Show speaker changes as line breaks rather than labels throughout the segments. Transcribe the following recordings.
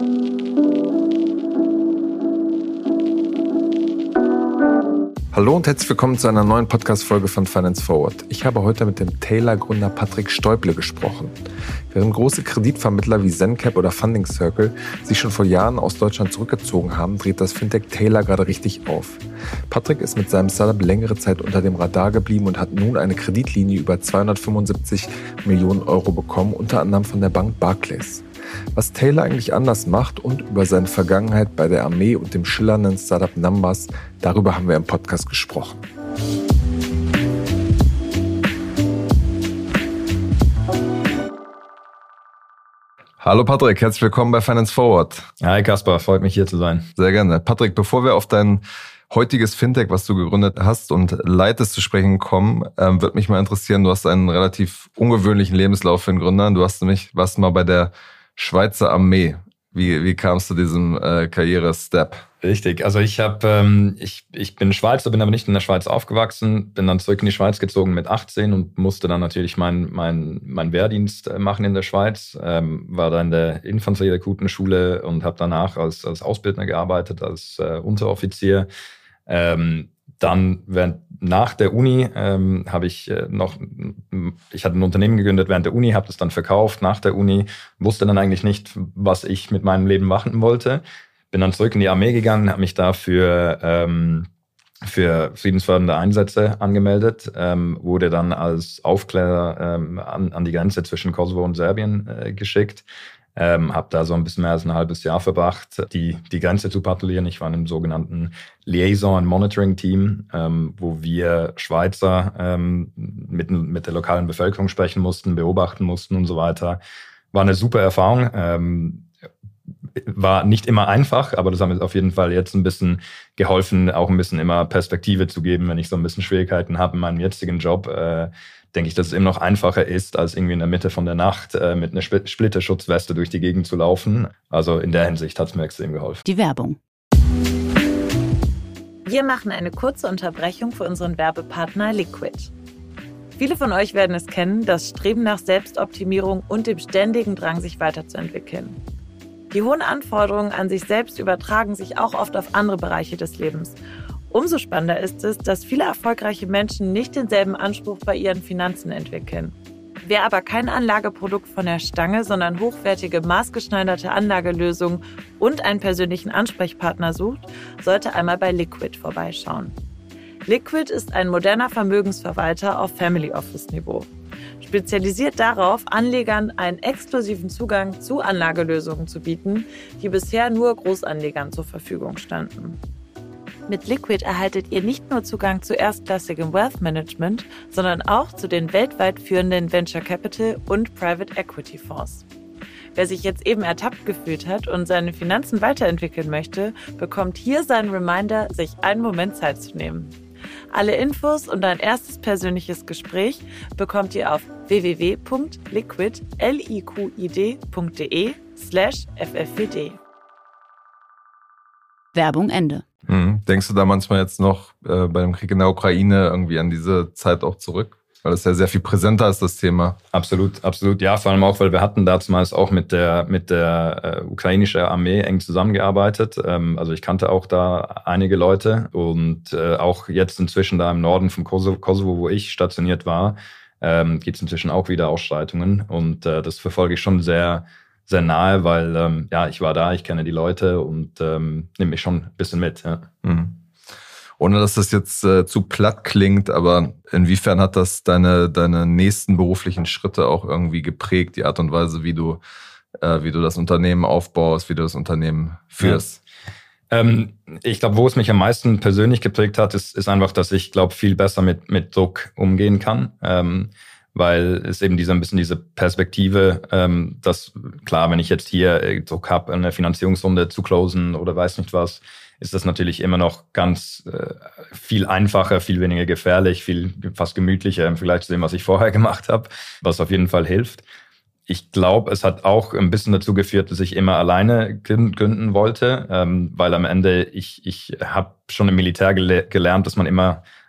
Hallo und herzlich willkommen zu einer neuen Podcast-Folge von Finance Forward. Ich habe heute mit dem Taylor-Gründer Patrick Stäuble gesprochen. Während große Kreditvermittler wie Zencap oder Funding Circle sich schon vor Jahren aus Deutschland zurückgezogen haben, dreht das Fintech Taylor gerade richtig auf. Patrick ist mit seinem Startup längere Zeit unter dem Radar geblieben und hat nun eine Kreditlinie über 275 Millionen Euro bekommen, unter anderem von der Bank Barclays. Was Taylor eigentlich anders macht und über seine Vergangenheit bei der Armee und dem schillernden Startup Numbers, darüber haben wir im Podcast gesprochen. Hallo Patrick, herzlich willkommen bei Finance Forward.
Hi Kaspar, freut mich hier zu sein.
Sehr gerne. Patrick, bevor wir auf dein heutiges Fintech, was du gegründet hast und leitest, zu sprechen kommen, würde mich mal interessieren, du hast einen relativ ungewöhnlichen Lebenslauf für einen Gründer. Du warst mal bei der Schweizer Armee. Wie kamst du zu diesem Karriere-Step?
Richtig, also ich bin Schweizer, bin aber nicht in der Schweiz aufgewachsen, bin dann zurück in die Schweiz gezogen mit 18 und musste dann natürlich meinen Wehrdienst machen in der Schweiz, war da in der Infanterie-Rekrutenschule und habe danach als Ausbildner gearbeitet, als Unteroffizier. Dann nach der Uni hatte ein Unternehmen gegründet während der Uni, habe das dann verkauft nach der Uni, wusste dann eigentlich nicht, was ich mit meinem Leben machen wollte. Bin dann zurück in die Armee gegangen, habe mich da für friedensfördernde Einsätze angemeldet, wurde dann als Aufklärer an die Grenze zwischen Kosovo und Serbien geschickt. Habe da so ein bisschen mehr als ein halbes Jahr verbracht, die Grenze zu patrouillieren. Ich war in einem sogenannten Liaison- und Monitoring-Team, wo wir Schweizer mit der lokalen Bevölkerung sprechen mussten, beobachten mussten und so weiter. War eine super Erfahrung. War nicht immer einfach, aber das hat mir auf jeden Fall jetzt ein bisschen geholfen, auch ein bisschen immer Perspektive zu geben, wenn ich so ein bisschen Schwierigkeiten habe in meinem jetzigen Job. Denke ich, dass es immer noch einfacher ist, als irgendwie in der Mitte von der Nacht mit einer Splitterschutzweste durch die Gegend zu laufen. Also in der Hinsicht hat es mir extrem geholfen.
Die Werbung.
Wir machen eine kurze Unterbrechung für unseren Werbepartner Liquid. Viele von euch werden es kennen, das Streben nach Selbstoptimierung und dem ständigen Drang, sich weiterzuentwickeln. Die hohen Anforderungen an sich selbst übertragen sich auch oft auf andere Bereiche des Lebens. Umso spannender ist es, dass viele erfolgreiche Menschen nicht denselben Anspruch bei ihren Finanzen entwickeln. Wer aber kein Anlageprodukt von der Stange, sondern hochwertige, maßgeschneiderte Anlagelösungen und einen persönlichen Ansprechpartner sucht, sollte einmal bei Liquid vorbeischauen. Liquid ist ein moderner Vermögensverwalter auf Family Office Niveau. Spezialisiert darauf, Anlegern einen exklusiven Zugang zu Anlagelösungen zu bieten, die bisher nur Großanlegern zur Verfügung standen. Mit Liquid erhaltet ihr nicht nur Zugang zu erstklassigem Wealth Management, sondern auch zu den weltweit führenden Venture Capital und Private Equity Fonds. Wer sich jetzt eben ertappt gefühlt hat und seine Finanzen weiterentwickeln möchte, bekommt hier seinen Reminder, sich einen Moment Zeit zu nehmen. Alle Infos und ein erstes persönliches Gespräch bekommt ihr auf www.liquid.de/ffvd.
Werbung Ende.
Denkst du da manchmal jetzt noch bei dem Krieg in der Ukraine irgendwie an diese Zeit auch zurück? Weil es ja sehr viel präsenter ist, das Thema.
Absolut, absolut. Ja, vor allem auch, weil wir hatten damals auch mit der ukrainischen Armee eng zusammengearbeitet. Also ich kannte auch da einige Leute und auch jetzt inzwischen da im Norden vom Kosovo, wo ich stationiert war, gibt es inzwischen auch wieder Ausschreitungen und das verfolge ich schon sehr, sehr nahe, weil ich war da, ich kenne die Leute und nehme mich schon ein bisschen mit. Ja.
Mhm. Ohne dass das jetzt zu platt klingt, aber inwiefern hat das deine nächsten beruflichen Schritte auch irgendwie geprägt, die Art und Weise, wie du das Unternehmen aufbaust, wie du das Unternehmen führst?
Ja. Ich glaube, wo es mich am meisten persönlich geprägt hat, ist einfach, dass ich glaube, viel besser mit Druck umgehen kann. Weil es eben diese Perspektive, dass klar, wenn ich jetzt hier Druck habe, eine Finanzierungsrunde zu closen oder weiß nicht was, ist das natürlich immer noch ganz viel einfacher, viel weniger gefährlich, viel fast gemütlicher im Vergleich zu dem, was ich vorher gemacht habe, was auf jeden Fall hilft. Ich glaube, es hat auch ein bisschen dazu geführt, dass ich immer alleine gründen wollte, weil am Ende ich habe schon im Militär gelernt, dass man immer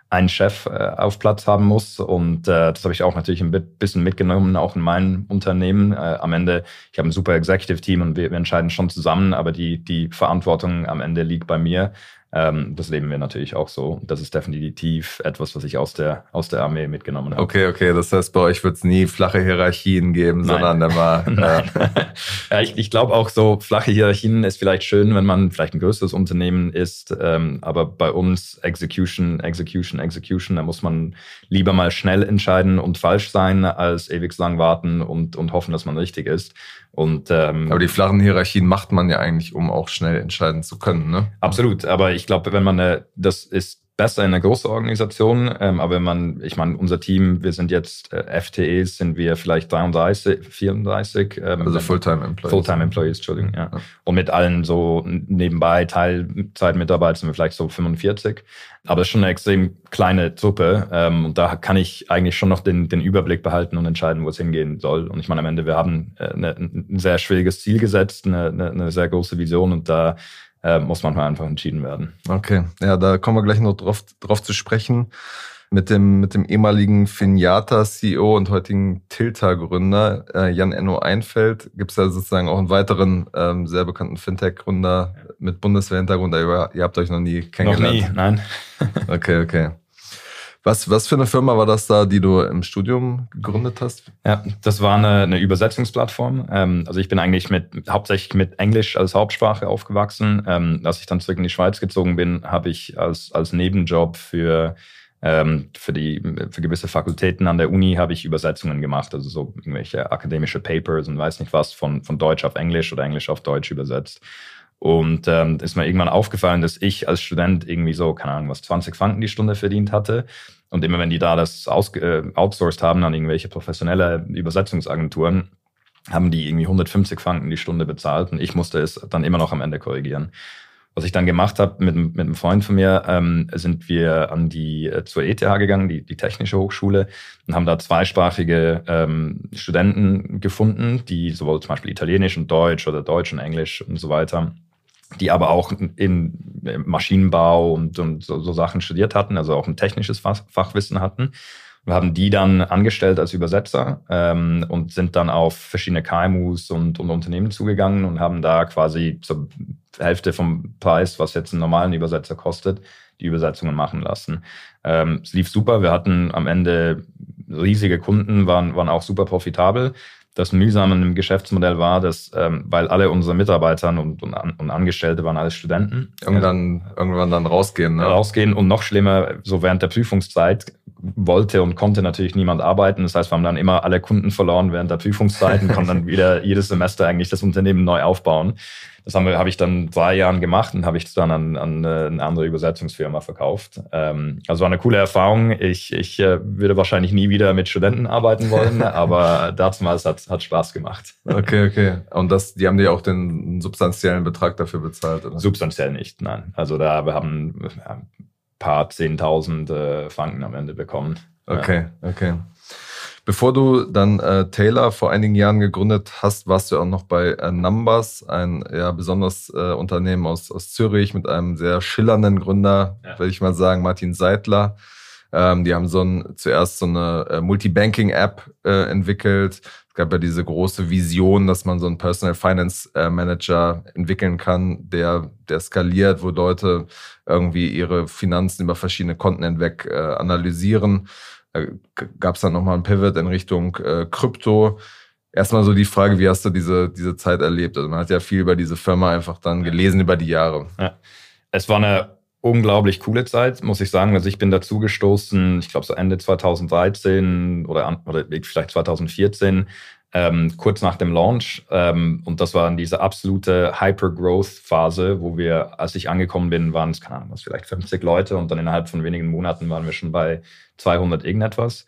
einen Chef auf Platz haben muss. Und das habe ich auch natürlich ein bisschen mitgenommen, auch in meinem Unternehmen. Am Ende, ich habe ein super Executive-Team und wir entscheiden schon zusammen, aber die Verantwortung am Ende liegt bei mir. Das leben wir natürlich auch so. Das ist definitiv etwas, was ich aus der Armee mitgenommen habe.
Okay. Das heißt, bei euch wird es nie flache Hierarchien geben, sondern immer...
Ja, ich glaube auch so, flache Hierarchien ist vielleicht schön, wenn man vielleicht ein größeres Unternehmen ist. Aber bei uns Execution, da muss man lieber mal schnell entscheiden und falsch sein, als ewig lang warten und hoffen, dass man richtig ist. Aber
die flachen Hierarchien macht man ja eigentlich, um auch schnell entscheiden zu können, ne?
Absolut, aber ich glaube, das ist besser in einer großen Organisation, aber unser Team, wir sind jetzt FTEs, sind wir vielleicht 33, 34.
Also Fulltime-Employees.
Fulltime-Employees, Entschuldigung, ja. Und mit allen so nebenbei Teilzeitmitarbeitern sind wir vielleicht so 45. Aber es ist schon eine extrem kleine Truppe und da kann ich eigentlich schon noch den Überblick behalten und entscheiden, wo es hingehen soll. Und ich meine, am Ende, wir haben ein sehr schwieriges Ziel gesetzt, eine sehr große Vision und da muss manchmal einfach entschieden werden.
Okay, ja, da kommen wir gleich noch drauf zu sprechen. Mit dem ehemaligen Finjata-CEO und heutigen Tilta-Gründer Jan-Enno Einfeld gibt es ja sozusagen auch einen weiteren sehr bekannten Fintech-Gründer mit Bundeswehr-Hintergrund. Ihr habt euch noch nie kennengelernt?
Noch nie, nein.
Okay. Was für eine Firma war das da, die du im Studium gegründet hast?
Ja, das war eine Übersetzungsplattform. Also ich bin eigentlich hauptsächlich mit Englisch als Hauptsprache aufgewachsen. Als ich dann zurück in die Schweiz gezogen bin, habe ich als Nebenjob für gewisse Fakultäten an der Uni habe ich Übersetzungen gemacht, also so irgendwelche akademische Papers und weiß nicht was von Deutsch auf Englisch oder Englisch auf Deutsch übersetzt. Und ist mir irgendwann aufgefallen, dass ich als Student irgendwie so, keine Ahnung, 20 Franken die Stunde verdient hatte. Und immer wenn die da das outsourced haben an irgendwelche professionelle Übersetzungsagenturen, haben die irgendwie 150 Franken die Stunde bezahlt und ich musste es dann immer noch am Ende korrigieren. Was ich dann gemacht habe mit einem Freund von mir, sind wir zur ETH gegangen, die Technische Hochschule, und haben da zweisprachige Studenten gefunden, die sowohl zum Beispiel Italienisch und Deutsch oder Deutsch und Englisch und so weiter, die aber auch in Maschinenbau und so Sachen studiert hatten, also auch ein technisches Fachwissen hatten. Wir haben die dann angestellt als Übersetzer und sind dann auf verschiedene KMUs und Unternehmen zugegangen und haben da quasi zur Hälfte vom Preis, was jetzt einen normalen Übersetzer kostet, die Übersetzungen machen lassen. Es lief super. Wir hatten am Ende riesige Kunden, waren auch super profitabel. Das Mühsame im Geschäftsmodell war, dass, weil alle unsere Mitarbeiter und Angestellte waren alles Studenten.
Irgendwann dann rausgehen, ne?
Rausgehen und noch schlimmer, so während der Prüfungszeit wollte und konnte natürlich niemand arbeiten. Das heißt, wir haben dann immer alle Kunden verloren während der Prüfungszeit und konnten dann wieder jedes Semester eigentlich das Unternehmen neu aufbauen. Das habe ich dann 3 Jahren gemacht und habe ich es dann an eine andere Übersetzungsfirma verkauft. Also war eine coole Erfahrung. Ich würde wahrscheinlich nie wieder mit Studenten arbeiten wollen, aber damals hat Spaß gemacht.
Okay. Und die haben dir auch den substanziellen Betrag dafür bezahlt, oder?
Substanziell nicht, nein. Also wir haben ein paar 10.000 Franken am Ende bekommen.
Okay. Bevor du dann Taylor vor einigen Jahren gegründet hast, warst du auch noch bei Numbers, ein besonderes Unternehmen aus Zürich mit einem sehr schillernden Gründer, würde ich mal sagen, Martin Seidler. Die haben zuerst so eine Multibanking-App entwickelt. Es gab ja diese große Vision, dass man so einen Personal Finance Manager entwickeln kann, der skaliert, wo Leute irgendwie ihre Finanzen über verschiedene Konten hinweg analysieren. Gab es dann nochmal einen Pivot in Richtung Krypto. Erstmal so die Frage, wie hast du diese Zeit erlebt? Also man hat ja viel über diese Firma einfach dann gelesen über die Jahre.
Ja. Es war eine unglaublich coole Zeit, muss ich sagen. Also ich bin dazu gestoßen, ich glaube so Ende 2013 oder vielleicht 2014, kurz nach dem Launch. Und das war in diese absolute Hyper-Growth-Phase, wo als ich angekommen bin, waren es, keine Ahnung, vielleicht 50 Leute und dann innerhalb von wenigen Monaten waren wir schon bei 200 irgendetwas.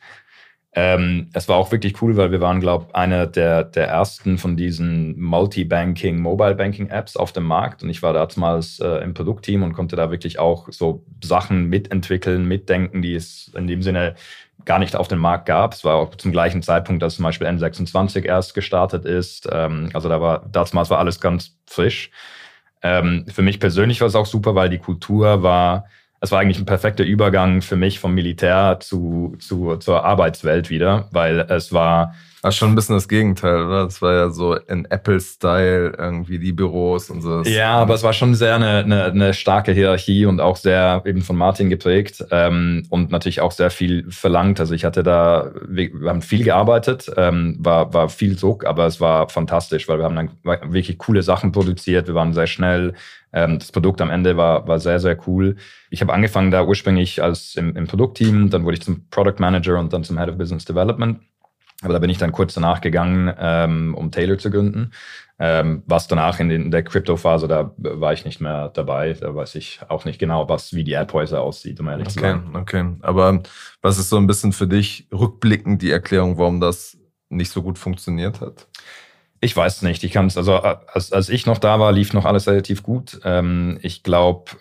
Es war auch wirklich cool, weil wir waren, glaube ich, einer der ersten von diesen Multi-Banking, Mobile-Banking-Apps auf dem Markt. Und ich war damals im Produktteam und konnte da wirklich auch so Sachen mitentwickeln, mitdenken, die es in dem Sinne gar nicht auf dem Markt gab. Es war auch zum gleichen Zeitpunkt, dass zum Beispiel N26 erst gestartet ist. Also damals war alles ganz frisch. Für mich persönlich war es auch super, weil die Kultur war es war eigentlich ein perfekter Übergang für mich vom Militär zur Arbeitswelt wieder, weil es war...
Das schon ein bisschen das Gegenteil, oder? Das war ja so in Apple-Style irgendwie die Büros und so.
Ja, aber es war schon sehr eine starke Hierarchie und auch sehr eben von Martin geprägt und natürlich auch sehr viel verlangt. Also wir haben viel gearbeitet, war viel Druck, aber es war fantastisch, weil wir haben dann wirklich coole Sachen produziert. Wir waren sehr schnell. Das Produkt am Ende war sehr, sehr cool. Ich habe angefangen da ursprünglich im Produktteam, dann wurde ich zum Product Manager und dann zum Head of Business Development. Aber da bin ich dann kurz danach gegangen, um Taylor zu gründen. Was danach in der Crypto-Phase, da war ich nicht mehr dabei. Da weiß ich auch nicht genau, wie die App heute aussieht, um ehrlich zu sein.
Okay. Aber was ist so ein bisschen für dich rückblickend die Erklärung, warum das nicht so gut funktioniert hat?
Ich weiß nicht. Ich kann es, also als ich noch da war, lief noch alles relativ gut. Ich glaube,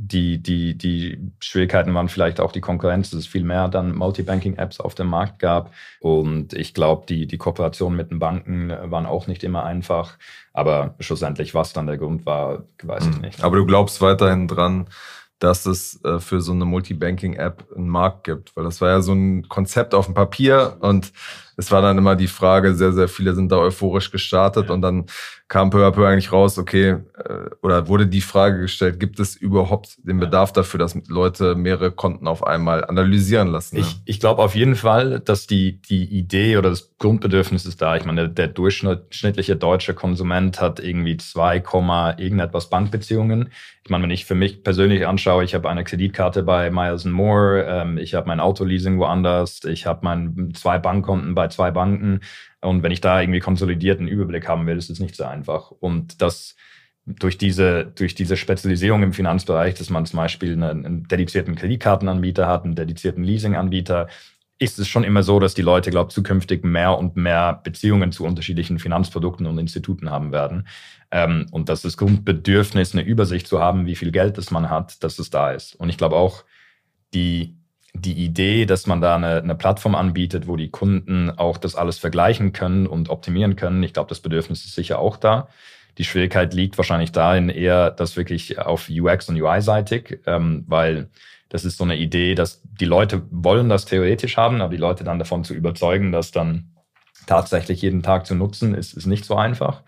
die Schwierigkeiten waren vielleicht auch die Konkurrenz, dass es viel mehr dann Multibanking-Apps auf dem Markt gab. Und ich glaube, die Kooperation mit den Banken waren auch nicht immer einfach. Aber schlussendlich, was dann der Grund war, weiß ich nicht.
Aber du glaubst weiterhin dran, dass es für so eine Multibanking-App einen Markt gibt. Weil das war ja so ein Konzept auf dem Papier und es war dann immer die Frage, sehr, sehr viele sind da euphorisch gestartet und dann kam peu à peu eigentlich raus, okay, oder wurde die Frage gestellt, gibt es überhaupt den Bedarf dafür, dass Leute mehrere Konten auf einmal analysieren lassen? Ne?
Ich glaube auf jeden Fall, dass die Idee oder das Grundbedürfnis ist da. Ich meine, der durchschnittliche deutsche Konsument hat irgendwie 2, irgendetwas Bankbeziehungen. Ich meine, wenn ich für mich persönlich anschaue, ich habe eine Kreditkarte bei Miles & More, ich habe mein Autoleasing woanders, ich habe 2 Bankkonten bei 2 Banken. Und wenn ich da irgendwie konsolidierten Überblick haben will, ist es nicht so einfach. Und das durch diese Spezialisierung im Finanzbereich, dass man zum Beispiel einen dedizierten Kreditkartenanbieter hat, einen dedizierten Leasinganbieter, ist es schon immer so, dass die Leute, glaube ich, zukünftig mehr und mehr Beziehungen zu unterschiedlichen Finanzprodukten und Instituten haben werden. Und dass das Grundbedürfnis, eine Übersicht zu haben, wie viel Geld das man hat, dass es da ist. Und ich glaube auch, die Idee, dass man da eine Plattform anbietet, wo die Kunden auch das alles vergleichen können und optimieren können, ich glaube, das Bedürfnis ist sicher auch da. Die Schwierigkeit liegt wahrscheinlich darin eher, dass wirklich auf UX- und UI-seitig, weil das ist so eine Idee, dass die Leute wollen das theoretisch haben, aber die Leute dann davon zu überzeugen, das dann tatsächlich jeden Tag zu nutzen, ist nicht so einfach.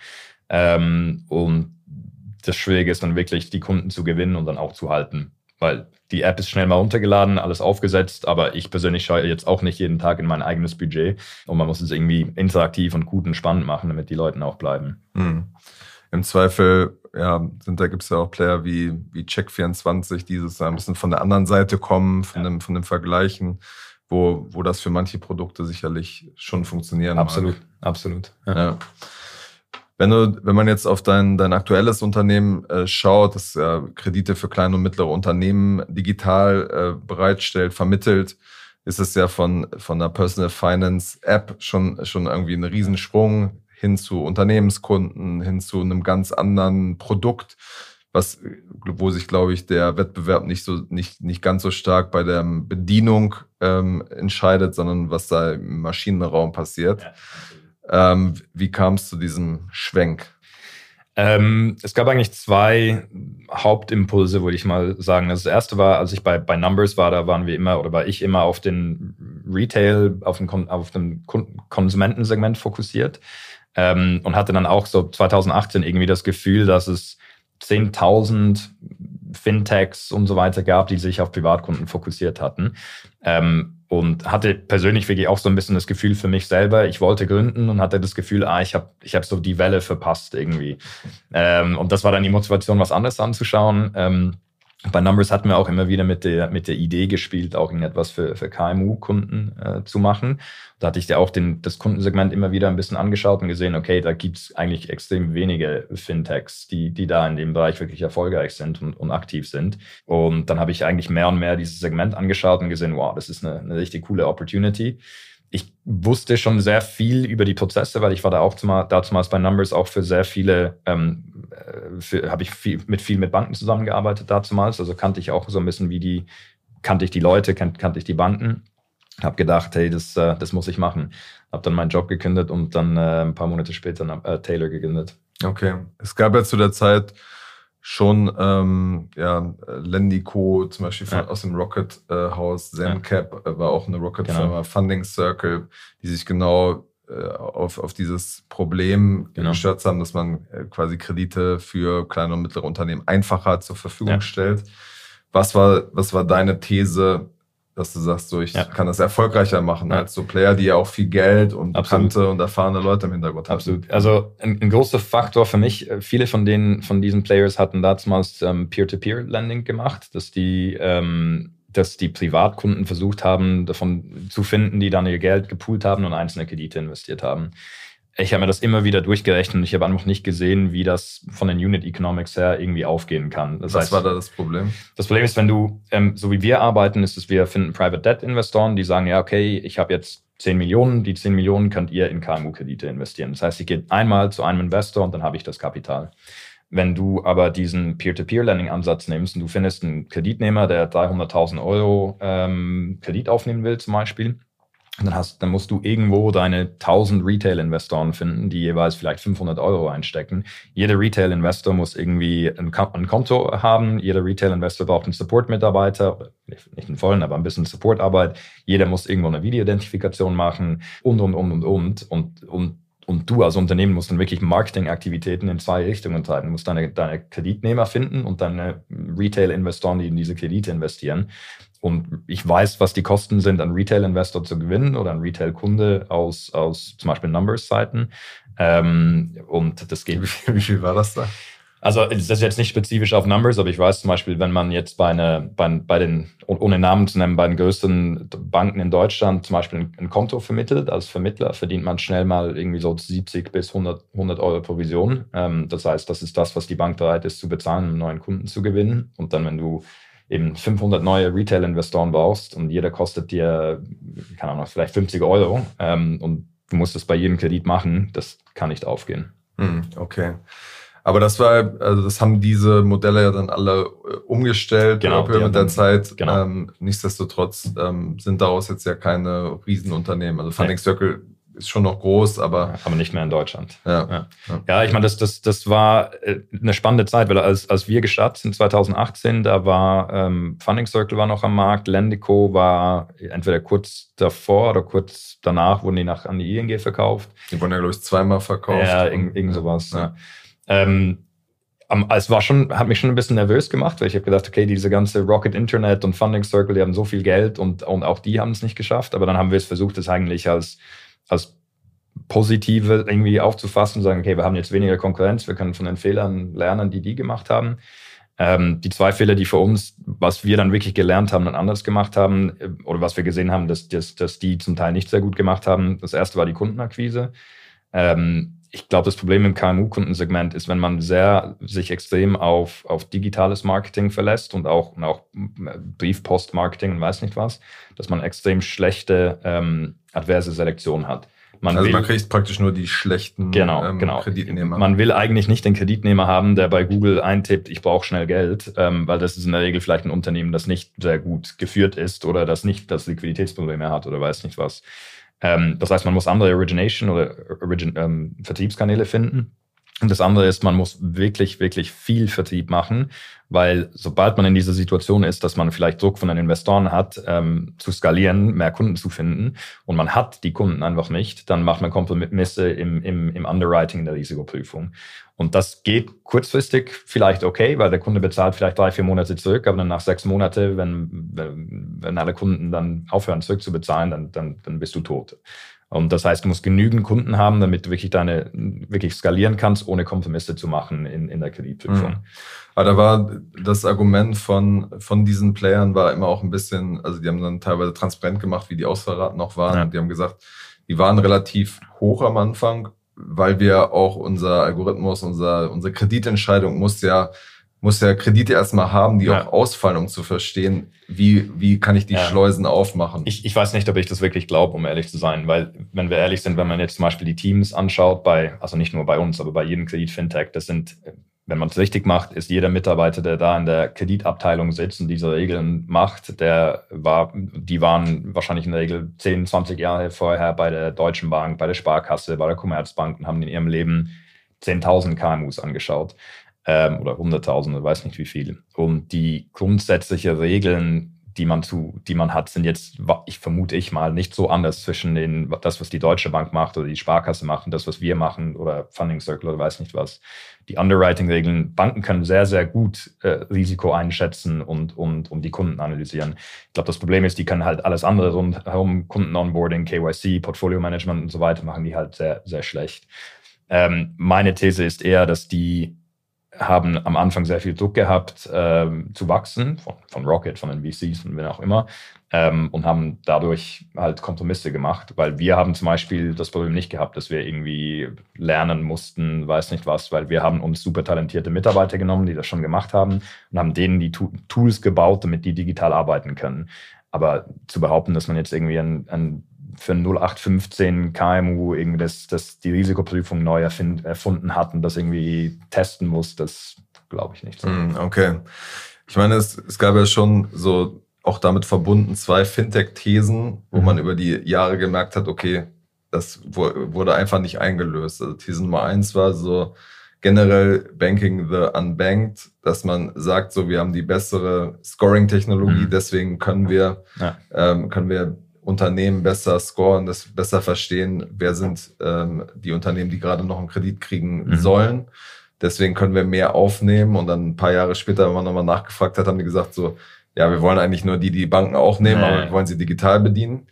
Und das Schwierige ist dann wirklich, die Kunden zu gewinnen und dann auch zu halten. Weil die App ist schnell mal runtergeladen, alles aufgesetzt, aber ich persönlich schaue jetzt auch nicht jeden Tag in mein eigenes Budget und man muss es irgendwie interaktiv und gut und spannend machen, damit die Leute auch bleiben.
Im Zweifel, ja, gibt es ja auch Player wie Check24, die so ein bisschen von der anderen Seite kommen, von dem Vergleichen, wo das für manche Produkte sicherlich schon funktionieren
Absolut,
mag.
Absolut.
Ja. Wenn man jetzt auf dein aktuelles Unternehmen schaut, das Kredite für kleine und mittlere Unternehmen digital bereitstellt, vermittelt, ist es ja von der Personal Finance App schon irgendwie ein Riesensprung hin zu Unternehmenskunden, hin zu einem ganz anderen Produkt, wo sich, glaube ich, der Wettbewerb nicht ganz so stark bei der Bedienung entscheidet, sondern was da im Maschinenraum passiert. Ja. Wie kam es zu diesem Schwenk?
Es gab eigentlich 2 Hauptimpulse, würde ich mal sagen. Das erste war, als ich bei Numbers war, da war ich immer auf den Retail, auf dem Konsumentensegment fokussiert und hatte dann auch so 2018 irgendwie das Gefühl, dass es 10.000 Fintechs und so weiter gab, die sich auf Privatkunden fokussiert hatten. Und hatte persönlich wirklich auch so ein bisschen das Gefühl für mich selber, ich wollte gründen und hatte das Gefühl, ich hab so die Welle verpasst irgendwie. Und das war dann die Motivation, was anderes anzuschauen. Bei Numbers hatten wir auch immer wieder mit der Idee gespielt, auch irgendetwas für KMU-Kunden zu machen. Da hatte ich ja auch das Kundensegment immer wieder ein bisschen angeschaut und gesehen, okay, da gibt es eigentlich extrem wenige Fintechs, die da in dem Bereich wirklich erfolgreich sind und aktiv sind. Und dann habe ich eigentlich mehr und mehr dieses Segment angeschaut und gesehen, wow, das ist eine richtig coole Opportunity. Ich wusste schon sehr viel über die Prozesse, weil ich war da auch damals bei Numbers auch für sehr viele, habe ich viel mit Banken zusammengearbeitet damals. Also kannte ich auch so ein bisschen kannte ich die Leute, kannte ich die Banken. Habe gedacht, hey, das muss ich machen. Habe dann meinen Job gekündigt und dann ein paar Monate später Taylor gegründet.
Okay. Es gab ja zu der Zeit schon Lendico zum Beispiel aus dem Rocket-Haus, ZenCap war auch eine Rocket-Firma, Funding Circle, die sich genau auf dieses Problem gestürzt haben, dass man quasi Kredite für kleine und mittlere Unternehmen einfacher zur Verfügung stellt. Was war deine These, dass du sagst, so ich kann das erfolgreicher machen als so Player, die ja auch viel Geld und bekannte und erfahrene Leute im Hintergrund haben?
Absolut. Also ein großer Faktor für mich, viele von diesen Players hatten damals Peer-to-Peer-Lending gemacht, dass die Privatkunden versucht haben, davon zu finden, die dann ihr Geld gepoolt haben und einzelne Kredite investiert haben. Ich habe mir das immer wieder durchgerechnet und ich habe einfach nicht gesehen, wie das von den Unit Economics her irgendwie aufgehen kann.
Was war da das Problem?
Das Problem ist, wenn du, so wie wir arbeiten, ist es, wir finden Private Debt Investoren, die sagen, ja, okay, ich habe jetzt 10 Millionen, die 10 Millionen könnt ihr in KMU-Kredite investieren. Das heißt, ich gehe einmal zu einem Investor und dann habe ich das Kapital. Wenn du aber diesen Peer-to-Peer-Lending-Ansatz nimmst und du findest einen Kreditnehmer, der 300.000 Euro Kredit aufnehmen will zum Beispiel, dann musst du irgendwo deine 1000 Retail-Investoren finden, die jeweils vielleicht 500 Euro einstecken. Jeder Retail-Investor muss irgendwie ein Konto haben. Jeder Retail-Investor braucht einen Support-Mitarbeiter. Nicht einen vollen, aber ein bisschen Support-Arbeit. Jeder muss irgendwo eine Video-Identifikation machen und. Und du als Unternehmen musst dann wirklich Marketingaktivitäten in 2 Richtungen treiben. Du musst deine Kreditnehmer finden und deine Retail-Investoren, die in diese Kredite investieren. Und ich weiß, was die Kosten sind, einen Retail-Investor zu gewinnen oder einen Retail-Kunde aus zum Beispiel Numbers-Seiten. Und das geht.
Wie viel war das da?
Also das ist jetzt nicht spezifisch auf Numbers, aber ich weiß zum Beispiel, wenn man jetzt bei den, ohne Namen zu nennen, bei den größten Banken in Deutschland zum Beispiel ein Konto vermittelt, als Vermittler verdient man schnell mal irgendwie so 70 bis 100 Euro Provision. Das heißt, das ist das, was die Bank bereit ist zu bezahlen, um einen neuen Kunden zu gewinnen. Und dann, wenn du eben 500 neue Retail-Investoren brauchst und jeder kostet dir, keine Ahnung, vielleicht 50 Euro und du musst das bei jedem Kredit machen, das kann nicht aufgehen.
Okay. Aber das haben diese Modelle ja dann alle umgestellt mit der Zeit.
Genau.
Nichtsdestotrotz sind daraus jetzt ja keine Riesenunternehmen. Also Funding Circle ist schon noch groß, aber
nicht mehr in Deutschland. Ja, ich meine, das war eine spannende Zeit, weil als wir gestartet sind 2018, da war Funding Circle war noch am Markt, Lendico war entweder kurz davor oder kurz danach wurden die an die ING verkauft.
Die wurden ja, glaube ich, zweimal verkauft.
Ja, irgend sowas. Ja. Es hat mich schon ein bisschen nervös gemacht, weil ich habe gedacht, okay, diese ganze Rocket Internet und Funding Circle, die haben so viel Geld und auch die haben es nicht geschafft. Aber dann haben wir es versucht, das eigentlich als Positive irgendwie aufzufassen und sagen, okay, wir haben jetzt weniger Konkurrenz, wir können von den Fehlern lernen, die gemacht haben. Die 2 Fehler, die für uns, was wir dann wirklich gelernt haben und anders gemacht haben, oder was wir gesehen haben, dass die zum Teil nicht sehr gut gemacht haben. Das erste war die Kundenakquise. Ich glaube, das Problem im KMU-Kundensegment ist, wenn man sich extrem auf digitales Marketing verlässt und auch Briefpost-Marketing und weiß nicht was, dass man extrem schlechte adverse Selektion hat. Man
kriegt praktisch nur die schlechten Kreditnehmer.
Man will eigentlich nicht den Kreditnehmer haben, der bei Google eintippt, ich brauche schnell Geld, weil das ist in der Regel vielleicht ein Unternehmen, das nicht sehr gut geführt ist oder das nicht das Liquiditätsprobleme hat oder weiß nicht was. Das heißt, man muss andere Origination oder Vertriebskanäle finden. Und das andere ist, man muss wirklich, wirklich viel Vertrieb machen, weil sobald man in dieser Situation ist, dass man vielleicht Druck von den Investoren hat, zu skalieren, mehr Kunden zu finden und man hat die Kunden einfach nicht, dann macht man Kompromisse im Underwriting, in der Risikoprüfung. Und das geht kurzfristig vielleicht okay, weil der Kunde bezahlt vielleicht 3-4 Monate zurück, aber dann nach 6 Monaten, wenn alle Kunden dann aufhören zurückzubezahlen, dann bist du tot. Und das heißt, du musst genügend Kunden haben, damit du wirklich skalieren kannst, ohne Kompromisse zu machen in der Kreditprüfung.
Aber da war das Argument von diesen Playern war immer auch ein bisschen, also die haben dann teilweise transparent gemacht, wie die Ausfallraten noch waren. Und die haben gesagt, die waren relativ hoch am Anfang, weil wir auch unser Algorithmus, unsere Kreditentscheidung muss ja Kredite erstmal haben, die auch ausfallen, um zu verstehen, wie kann ich die Schleusen aufmachen.
Ich weiß nicht, ob ich das wirklich glaube, um ehrlich zu sein, weil, wenn wir ehrlich sind, wenn man jetzt zum Beispiel die Teams anschaut, also nicht nur bei uns, aber bei jedem Kredit-Fintech, wenn man es richtig macht, ist jeder Mitarbeiter, der da in der Kreditabteilung sitzt und diese Regeln macht, die waren wahrscheinlich in der Regel 10, 20 Jahre vorher bei der Deutschen Bank, bei der Sparkasse, bei der Commerzbank und haben in ihrem Leben 10.000 KMUs angeschaut. oder Hunderttausende, weiß nicht wie viel. Und die grundsätzlichen Regeln, die man hat, sind jetzt, vermute ich mal, nicht so anders zwischen das, was die Deutsche Bank macht oder die Sparkasse macht und das, was wir machen oder Funding Circle oder weiß nicht was. Die Underwriting-Regeln, Banken können sehr, sehr gut Risiko einschätzen und die Kunden analysieren. Ich glaube, das Problem ist, die können halt alles andere rundherum, Kunden-Onboarding, KYC, Portfolio-Management und so weiter, machen die halt sehr, sehr schlecht. Meine These ist eher, dass die haben am Anfang sehr viel Druck gehabt, zu wachsen, von Rocket, von den VCs, von wen auch immer, und haben dadurch halt Kompromisse gemacht, weil wir haben zum Beispiel das Problem nicht gehabt, dass wir irgendwie lernen mussten, weiß nicht was, weil wir haben uns super talentierte Mitarbeiter genommen, die das schon gemacht haben und haben denen die Tools gebaut, damit die digital arbeiten können. Aber zu behaupten, dass man jetzt irgendwie für ein 0815 KMU irgendwie das die Risikoprüfung neu erfunden hat und das irgendwie testen muss, das glaube ich nicht so.
Okay. Ich meine, es gab ja schon so auch damit verbunden 2 Fintech-Thesen, wo man über die Jahre gemerkt hat, okay, das wurde einfach nicht eingelöst. Also These Nummer 1 war so generell Banking the Unbanked, dass man sagt, so wir haben die bessere Scoring-Technologie, deswegen können wir Unternehmen besser scoren, das besser verstehen, wer sind die Unternehmen, die gerade noch einen Kredit kriegen sollen. Deswegen können wir mehr aufnehmen. Und dann ein paar Jahre später, wenn man nochmal nachgefragt hat, haben die gesagt so, ja, wir wollen eigentlich nur die Banken auch nehmen, aber wir wollen sie digital bedienen.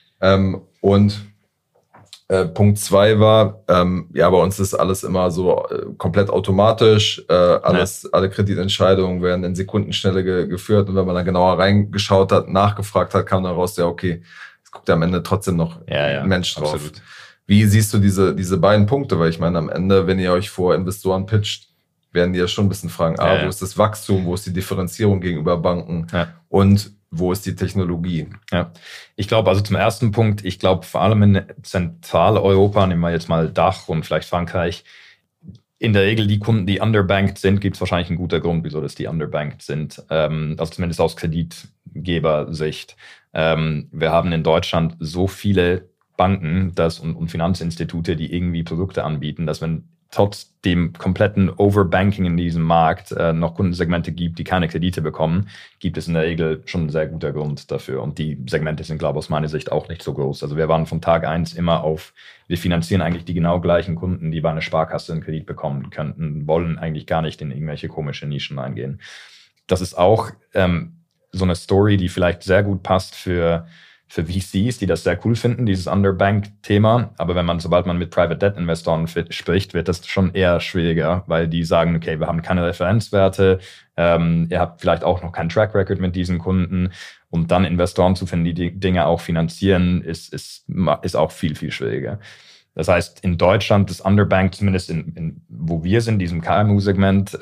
Punkt 2 war, bei uns ist alles immer so komplett automatisch. Alle Kreditentscheidungen werden in Sekundenschnelle geführt. Und wenn man da genauer reingeschaut hat, nachgefragt hat, kam dann raus, ja, okay, es guckt ja am Ende trotzdem noch ein Mensch drauf. Absolut. Wie siehst du diese beiden Punkte? Weil ich meine, am Ende, wenn ihr euch vor Investoren pitcht, werden die ja schon ein bisschen fragen, wo ist das Wachstum, wo ist die Differenzierung gegenüber Banken und wo ist die Technologie?
Ja, ich glaube, also zum ersten Punkt, ich glaube vor allem in Zentraleuropa, nehmen wir jetzt mal Dach und vielleicht Frankreich, in der Regel die Kunden, die underbanked sind, gibt es wahrscheinlich einen guten Grund, wieso das die underbanked sind. Also zumindest aus Kreditgebersicht. Wir haben in Deutschland so viele Banken und Finanzinstitute, die irgendwie Produkte anbieten, dass wenn trotz dem kompletten Overbanking in diesem Markt noch Kundensegmente gibt, die keine Kredite bekommen, gibt es in der Regel schon ein sehr guter Grund dafür. Und die Segmente sind, glaube ich, aus meiner Sicht auch nicht so groß. Also wir waren von Tag 1 immer wir finanzieren eigentlich die genau gleichen Kunden, die bei einer Sparkasse einen Kredit bekommen könnten, wollen eigentlich gar nicht in irgendwelche komische Nischen reingehen. Das ist auch so eine Story, die vielleicht sehr gut passt für VCs, die das sehr cool finden, dieses Underbank-Thema. Aber sobald man mit Private Debt-Investoren spricht, wird das schon eher schwieriger, weil die sagen, okay, wir haben keine Referenzwerte, ihr habt vielleicht auch noch keinen Track Record mit diesen Kunden und dann Investoren zu finden, die die Dinge auch finanzieren, ist auch viel, viel schwieriger. Das heißt, in Deutschland, das Underbank, zumindest wo wir sind, diesem KMU-Segment,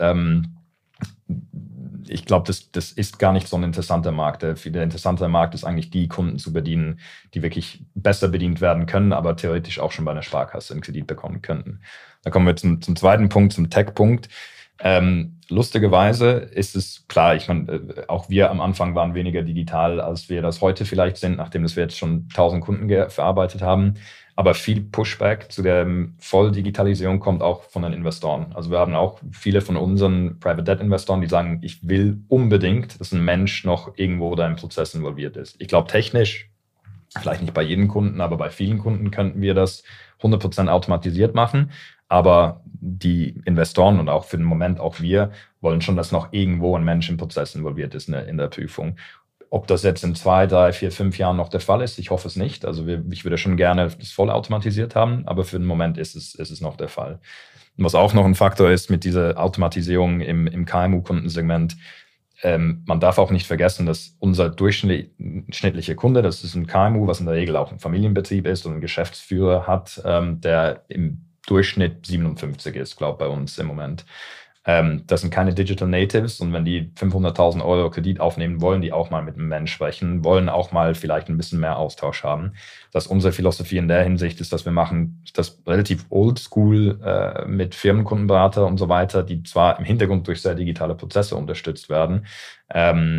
ich glaube, das ist gar nicht so ein interessanter Markt. Der interessante Markt ist eigentlich, die Kunden zu bedienen, die wirklich besser bedient werden können, aber theoretisch auch schon bei einer Sparkasse einen Kredit bekommen könnten. Da kommen wir zum zweiten Punkt, zum Tech-Punkt. Lustigerweise ist es klar, ich meine, auch wir am Anfang waren weniger digital, als wir das heute vielleicht sind, nachdem wir jetzt schon 1000 Kunden verarbeitet haben. Aber viel Pushback zu der Volldigitalisierung kommt auch von den Investoren. Also wir haben auch viele von unseren Private Debt Investoren, die sagen, ich will unbedingt, dass ein Mensch noch irgendwo da im Prozess involviert ist. Ich glaube, technisch, vielleicht nicht bei jedem Kunden, aber bei vielen Kunden könnten wir das 100% automatisiert machen. Aber die Investoren und auch für den Moment auch wir wollen schon, dass noch irgendwo ein Mensch im Prozess involviert ist in der Prüfung. Ob das jetzt in 2, 3, 4, 5 Jahren noch der Fall ist, ich hoffe es nicht. Also ich würde schon gerne das voll automatisiert haben, aber für den Moment ist es noch der Fall. Und was auch noch ein Faktor ist mit dieser Automatisierung im KMU-Kundensegment, man darf auch nicht vergessen, dass unser durchschnittlicher Kunde, das ist ein KMU, was in der Regel auch ein Familienbetrieb ist und einen Geschäftsführer hat, der im Durchschnitt 57 ist, glaube ich, bei uns im Moment. Das sind keine Digital Natives und wenn die 500.000 Euro Kredit aufnehmen, wollen die auch mal mit einem Mensch sprechen, wollen auch mal vielleicht ein bisschen mehr Austausch haben. Das unsere Philosophie in der Hinsicht ist, dass wir machen das relativ oldschool mit Firmenkundenberater und so weiter, die zwar im Hintergrund durch sehr digitale Prozesse unterstützt werden,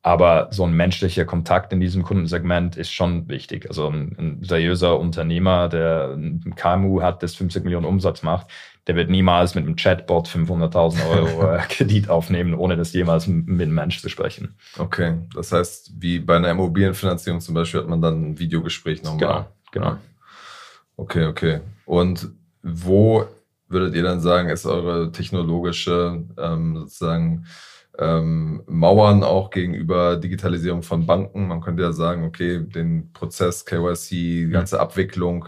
Aber so ein menschlicher Kontakt in diesem Kundensegment ist schon wichtig. Also ein seriöser Unternehmer, der ein KMU hat, das 50 Millionen Umsatz macht, der wird niemals mit einem Chatbot 500.000 Euro Kredit aufnehmen, ohne das jemals mit einem Mensch zu sprechen.
Okay, das heißt, wie bei einer Immobilienfinanzierung zum Beispiel hat man dann ein Videogespräch nochmal.
Genau.
Okay. Und wo würdet ihr dann sagen, ist eure technologische sozusagen Mauern auch gegenüber Digitalisierung von Banken? Man könnte ja sagen, okay, den Prozess KYC, die ganze Abwicklung,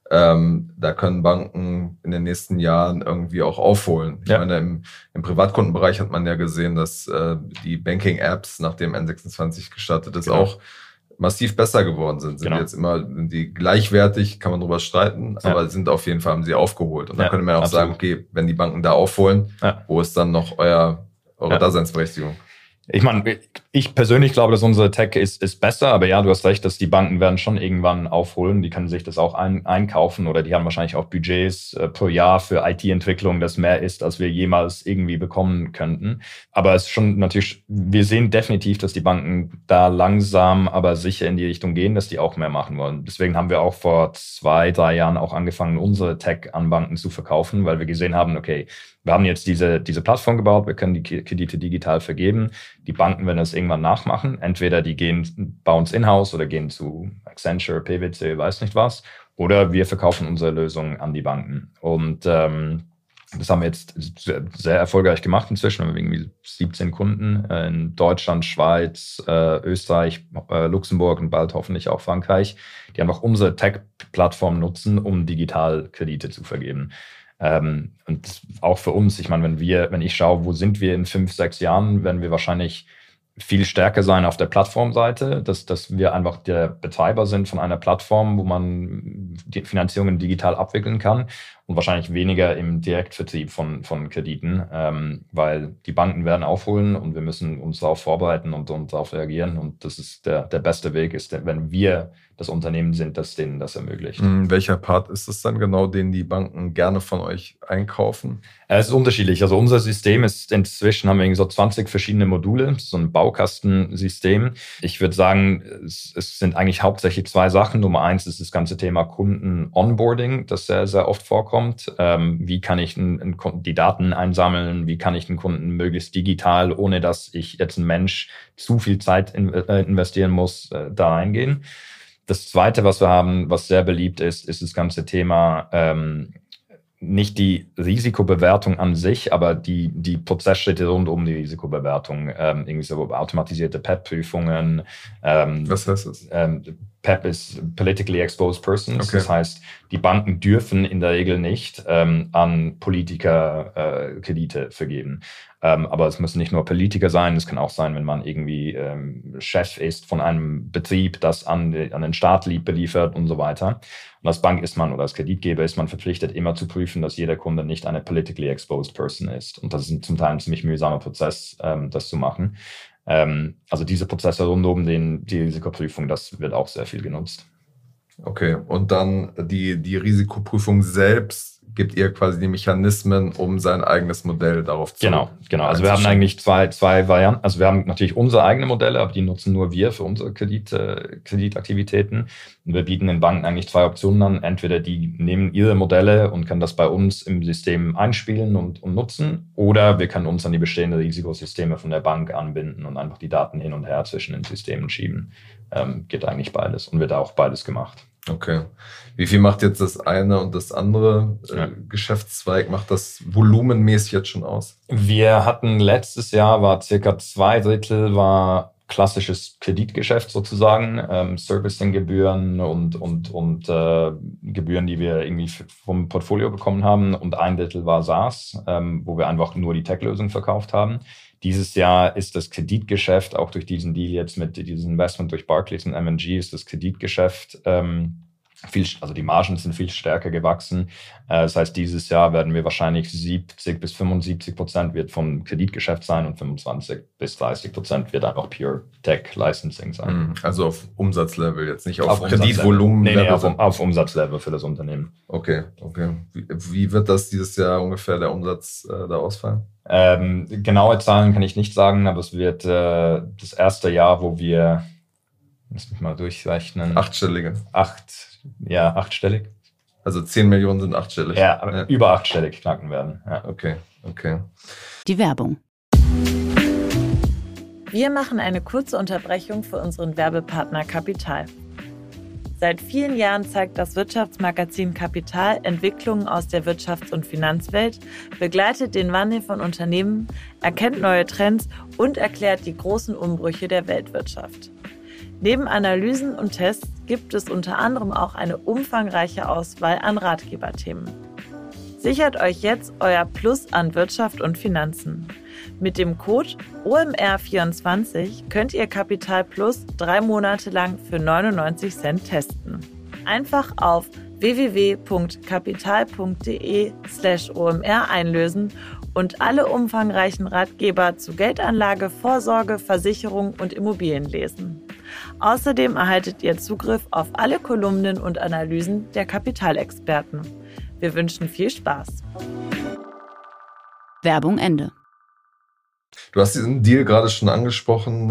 da können Banken in den nächsten Jahren irgendwie auch aufholen. Ich meine, im Privatkundenbereich hat man ja gesehen, dass die Banking-Apps, nachdem N26 gestartet ist, auch massiv besser geworden sind. Sind die gleichwertig, kann man drüber streiten, aber sind auf jeden Fall, haben sie aufgeholt. Und dann könnte man auch sagen, okay, wenn die Banken da aufholen, wo ist dann noch eure Daseinsberechtigung?
Ich meine, ich persönlich glaube, dass unsere Tech ist besser, aber ja, du hast recht, dass die Banken werden schon irgendwann aufholen. Die können sich das auch einkaufen oder die haben wahrscheinlich auch Budgets pro Jahr für IT-Entwicklung, das mehr ist, als wir jemals irgendwie bekommen könnten. Aber es ist schon natürlich, wir sehen definitiv, dass die Banken da langsam, aber sicher in die Richtung gehen, dass die auch mehr machen wollen. Deswegen haben wir auch vor 2-3 Jahren auch angefangen, unsere Tech an Banken zu verkaufen, weil wir gesehen haben, okay, wir haben jetzt diese Plattform gebaut, wir können die Kredite digital vergeben. Die Banken werden das irgendwann nachmachen. Entweder die gehen bei uns in-house oder gehen zu Accenture, PwC, weiß nicht was. Oder wir verkaufen unsere Lösung an die Banken. Und das haben wir jetzt sehr erfolgreich gemacht inzwischen. Wir haben irgendwie 17 Kunden in Deutschland, Schweiz, Österreich, Luxemburg und bald hoffentlich auch Frankreich, die einfach unsere Tech-Plattform nutzen, um digital Kredite zu vergeben. Und auch für uns, ich meine, wenn ich schaue, wo sind wir in 5-6 Jahren, werden wir wahrscheinlich viel stärker sein auf der Plattformseite, dass wir einfach der Betreiber sind von einer Plattform, wo man die Finanzierungen digital abwickeln kann und wahrscheinlich weniger im Direktvertrieb von Krediten, weil die Banken werden aufholen und wir müssen uns darauf vorbereiten und darauf reagieren. Und das ist der beste Weg, ist, wenn wir das Unternehmen sind, das denen das ermöglicht.
Welcher Part ist es dann genau, den die Banken gerne von euch einkaufen?
Es ist unterschiedlich. Also unser System ist inzwischen, haben wir so 20 verschiedene Module, so ein Baukastensystem. Ich würde sagen, es sind eigentlich hauptsächlich 2 Sachen. Nummer 1 ist das ganze Thema Kunden-Onboarding, das sehr, sehr oft vorkommt. Wie kann ich die Daten einsammeln? Wie kann ich den Kunden möglichst digital, ohne dass ich jetzt ein Mensch zu viel Zeit investieren muss, da reingehen? Das Zweite, was wir haben, was sehr beliebt ist das ganze Thema, nicht die Risikobewertung an sich, aber die Prozessschritte rund um die Risikobewertung. Irgendwie so automatisierte PEP-Prüfungen.
Was heißt das?
PEP ist Politically Exposed Persons.
Okay.
Das heißt, die Banken dürfen in der Regel nicht an Politiker Kredite vergeben. Aber es müssen nicht nur Politiker sein, es kann auch sein, wenn man irgendwie Chef ist von einem Betrieb, das an den Staat beliefert und so weiter. Und als Bank ist man oder als Kreditgeber ist man verpflichtet, immer zu prüfen, dass jeder Kunde nicht eine politically exposed person ist. Und das ist zum Teil ein ziemlich mühsamer Prozess, das zu machen. Also diese Prozesse rund um die Risikoprüfung, das wird auch sehr viel genutzt.
Okay, und dann die Risikoprüfung selbst, gibt ihr quasi die Mechanismen, um sein eigenes Modell darauf zu
Genau. Also wir haben eigentlich zwei Varianten. Also wir haben natürlich unsere eigenen Modelle, aber die nutzen nur wir für unsere Kreditaktivitäten. Und wir bieten den Banken eigentlich 2 Optionen an. Entweder die nehmen ihre Modelle und können das bei uns im System einspielen und nutzen, oder wir können uns an die bestehenden Risikosysteme von der Bank anbinden und einfach die Daten hin und her zwischen den Systemen schieben. Geht eigentlich beides und wird auch beides gemacht.
Okay. Wie viel macht jetzt das eine und das andere Geschäftszweig? Macht das volumenmäßig jetzt schon aus?
Wir hatten letztes Jahr, war circa 2/3 war klassisches Kreditgeschäft sozusagen, Servicinggebühren und Gebühren, die wir irgendwie vom Portfolio bekommen haben, und 1/3 war SaaS, wo wir einfach nur die Tech-Lösung verkauft haben. Dieses Jahr ist das Kreditgeschäft, auch durch diesen Deal jetzt mit diesem Investment durch Barclays und M&G, ist das Kreditgeschäft die Margen sind viel stärker gewachsen. Das heißt, dieses Jahr werden wir wahrscheinlich 70-75% wird vom Kreditgeschäft sein und 25-30% wird einfach pure Tech-Licensing sein.
Also auf Umsatzlevel, jetzt nicht auf Kreditvolumen.
Nee, auf Umsatzlevel für das Unternehmen.
Okay. Wie wird das dieses Jahr ungefähr der Umsatz da ausfallen?
Genaue Zahlen kann ich nicht sagen, aber es wird das erste Jahr, wo wir, lass mich mal durchrechnen.
Achtstellig. Also 10 Millionen sind achtstellig.
Ja, aber über achtstellig knacken werden. Ja.
Okay.
Die Werbung.
Wir machen eine kurze Unterbrechung für unseren Werbepartner Kapital. Seit vielen Jahren zeigt das Wirtschaftsmagazin Kapital Entwicklungen aus der Wirtschafts- und Finanzwelt, begleitet den Wandel von Unternehmen, erkennt neue Trends und erklärt die großen Umbrüche der Weltwirtschaft. Neben Analysen und Tests gibt es unter anderem auch eine umfangreiche Auswahl an Ratgeberthemen. Sichert euch jetzt euer Plus an Wirtschaft und Finanzen. Mit dem Code OMR24 könnt ihr Kapital Plus 3 Monate lang für 99 Cent testen. Einfach auf www.kapital.de/OMR einlösen und alle umfangreichen Ratgeber zu Geldanlage, Vorsorge, Versicherung und Immobilien lesen. Außerdem erhaltet ihr Zugriff auf alle Kolumnen und Analysen der Kapitalexperten. Wir wünschen viel Spaß.
Werbung Ende.
Du hast diesen Deal gerade schon angesprochen.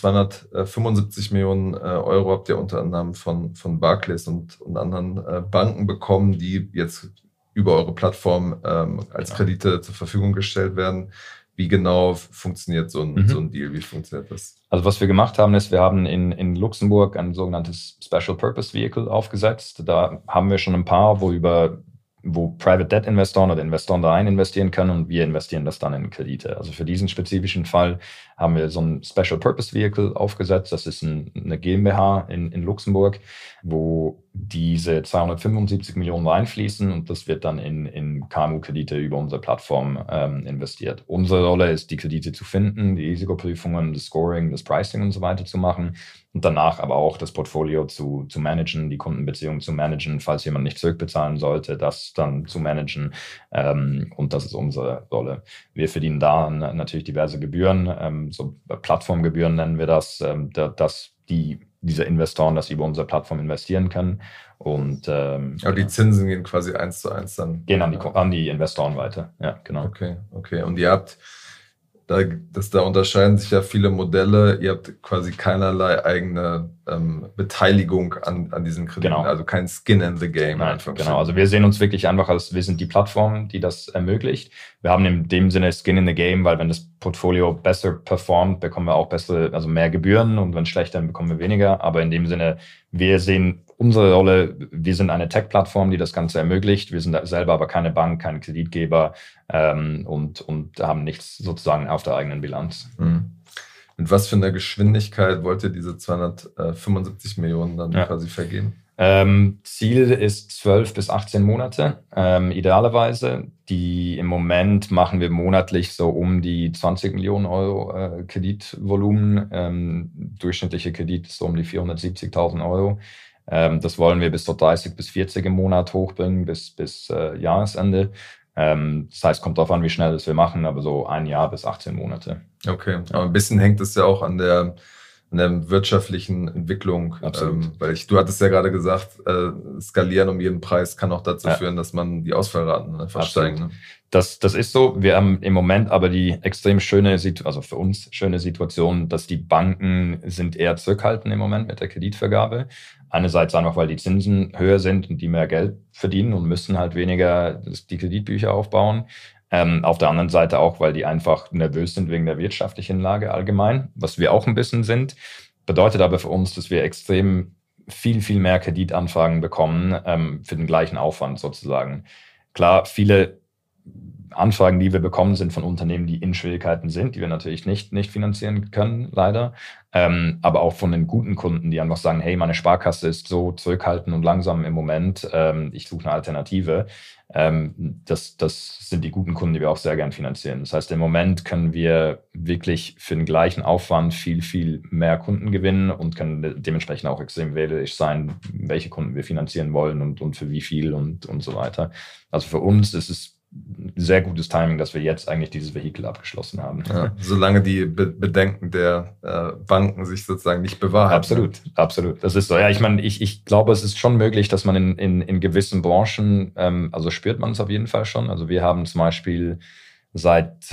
275 Millionen Euro habt ihr unter anderem von Barclays und anderen Banken bekommen, die jetzt über eure Plattform als Kredite zur Verfügung gestellt werden. Wie genau funktioniert so ein Deal? Wie funktioniert das?
Also was wir gemacht haben, ist, wir haben in Luxemburg ein sogenanntes Special Purpose Vehicle aufgesetzt. Da haben wir schon ein paar, wo Private Debt Investoren oder Investoren da rein investieren können und wir investieren das dann in Kredite. Also für diesen spezifischen Fall haben wir so ein Special Purpose Vehicle aufgesetzt. Das ist eine GmbH in Luxemburg, wo diese 275 Millionen reinfließen und das wird dann in KMU-Kredite über unsere Plattform investiert. Unsere Rolle ist, die Kredite zu finden, die Risikoprüfungen, das Scoring, das Pricing und so weiter zu machen und danach aber auch das Portfolio zu managen, die Kundenbeziehungen zu managen, falls jemand nicht zurückbezahlen sollte, das dann zu managen und das ist unsere Rolle. Wir verdienen da natürlich diverse Gebühren, so Plattformgebühren nennen wir das, dass diese Investoren das über unsere Plattform investieren können. Und,
aber die Zinsen gehen quasi 1:1 dann?
Gehen an die Investoren weiter, ja, genau.
Okay. Und ihr habt, da unterscheiden sich ja viele Modelle, ihr habt quasi keinerlei eigene Beteiligung an diesen Krediten,
genau.
Also kein Skin in the Game.
Nein, genau, also wir sehen uns wirklich einfach als, wir sind die Plattform, die das ermöglicht. Wir haben in dem Sinne Skin in the Game, weil wenn das Portfolio besser performt, bekommen wir auch mehr Gebühren und wenn es schlechter, dann bekommen wir weniger. Aber in dem Sinne, wir sehen unsere Rolle, wir sind eine Tech-Plattform, die das Ganze ermöglicht. Wir sind selber aber keine Bank, kein Kreditgeber und haben nichts sozusagen auf der eigenen Bilanz.
Mhm. Mit was für einer Geschwindigkeit wollt ihr diese 275 Millionen dann quasi vergeben?
Ziel ist 12 bis 18 Monate, idealerweise. Im Moment machen wir monatlich so um die 20 Millionen Euro Kreditvolumen. Durchschnittliche Kredit ist so um die 470.000 Euro. Das wollen wir bis zu 30 bis 40 im Monat hochbringen, bis Jahresende. Das heißt, kommt darauf an, wie schnell das wir machen, aber so 1 Jahr bis 18 Monate.
Okay, aber ein bisschen hängt es ja auch an der wirtschaftlichen Entwicklung.
Absolut.
Weil du hattest ja gerade gesagt, skalieren um jeden Preis kann auch dazu führen, dass man die Ausfallraten versteigt. Ne?
Das ist so. Wir haben im Moment aber die extrem schöne also für uns schöne Situation, dass die Banken sind eher zurückhaltend im Moment mit der Kreditvergabe. Einerseits einfach, weil die Zinsen höher sind und die mehr Geld verdienen und müssen halt weniger die Kreditbücher aufbauen. Auf der anderen Seite auch, weil die einfach nervös sind wegen der wirtschaftlichen Lage allgemein, was wir auch ein bisschen sind. Bedeutet aber für uns, dass wir extrem viel mehr Kreditanfragen bekommen für den gleichen Aufwand sozusagen. Klar, viele Anfragen, die wir bekommen, sind von Unternehmen, die in Schwierigkeiten sind, die wir natürlich nicht finanzieren können, leider. Aber auch von den guten Kunden, die einfach sagen, hey, meine Sparkasse ist so zurückhaltend und langsam im Moment, ich suche eine Alternative. Das sind die guten Kunden, die wir auch sehr gern finanzieren. Das heißt, im Moment können wir wirklich für den gleichen Aufwand viel, viel mehr Kunden gewinnen und können dementsprechend auch extrem wählerisch sein, welche Kunden wir finanzieren wollen und für wie viel und so weiter. Also für uns ist es sehr gutes Timing, dass wir jetzt eigentlich dieses Vehikel abgeschlossen haben.
Ja, solange die Bedenken der Banken sich sozusagen nicht bewahrheiten.
Absolut. Das ist so. Ja, ich meine, ich glaube, es ist schon möglich, dass man in gewissen Branchen, also spürt man es auf jeden Fall schon. Also wir haben zum Beispiel seit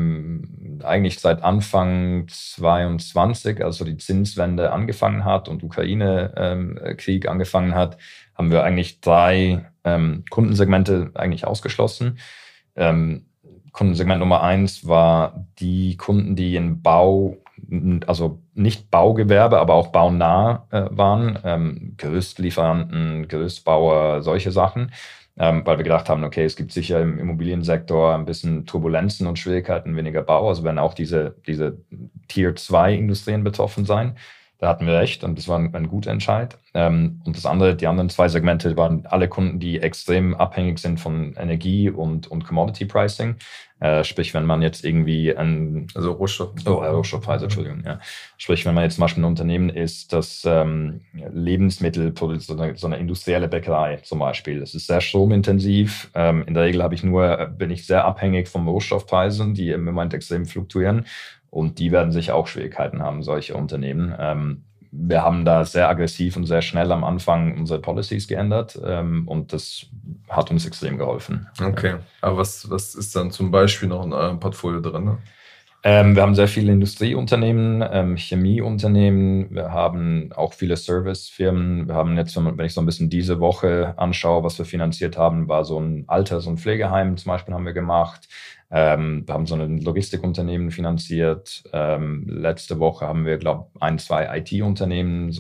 Anfang 22, also die Zinswende angefangen hat und Ukraine-Krieg angefangen hat, haben wir eigentlich 3 Kundensegmente eigentlich ausgeschlossen. Kundensegment Nummer 1 war die Kunden, die in Bau, also nicht Baugewerbe, aber auch baunah waren, Gerüstlieferanten, Gerüstbauer, solche Sachen. Weil wir gedacht haben, okay, es gibt sicher im Immobiliensektor ein bisschen Turbulenzen und Schwierigkeiten, weniger Bau, also werden auch diese Tier-2-Industrien betroffen sein. Da hatten wir recht und das war ein guter Entscheid. Und die anderen 2 Segmente waren alle Kunden, die extrem abhängig sind von Energie und Commodity Pricing. Sprich, wenn man jetzt irgendwie Rohstoffpreise, Entschuldigung. Ja. Sprich, wenn man jetzt zum Beispiel ein Unternehmen ist, das Lebensmittel produziert, so eine industrielle Bäckerei zum Beispiel. Das ist sehr stromintensiv. In der Regel bin ich sehr abhängig von Rohstoffpreisen, die im Moment extrem fluktuieren. Und die werden sicher auch Schwierigkeiten haben, solche Unternehmen. Wir haben da sehr aggressiv und sehr schnell am Anfang unsere Policies geändert und das hat uns extrem geholfen.
Okay, aber was ist dann zum Beispiel noch in eurem Portfolio drin?
Wir haben sehr viele Industrieunternehmen, Chemieunternehmen, wir haben auch viele Servicefirmen. Wir haben jetzt, wenn ich so ein bisschen diese Woche anschaue, was wir finanziert haben, war so ein Pflegeheim zum Beispiel haben wir gemacht. Wir haben so ein Logistikunternehmen finanziert. Letzte Woche haben wir, glaube ich, 1, 2 IT-Unternehmen,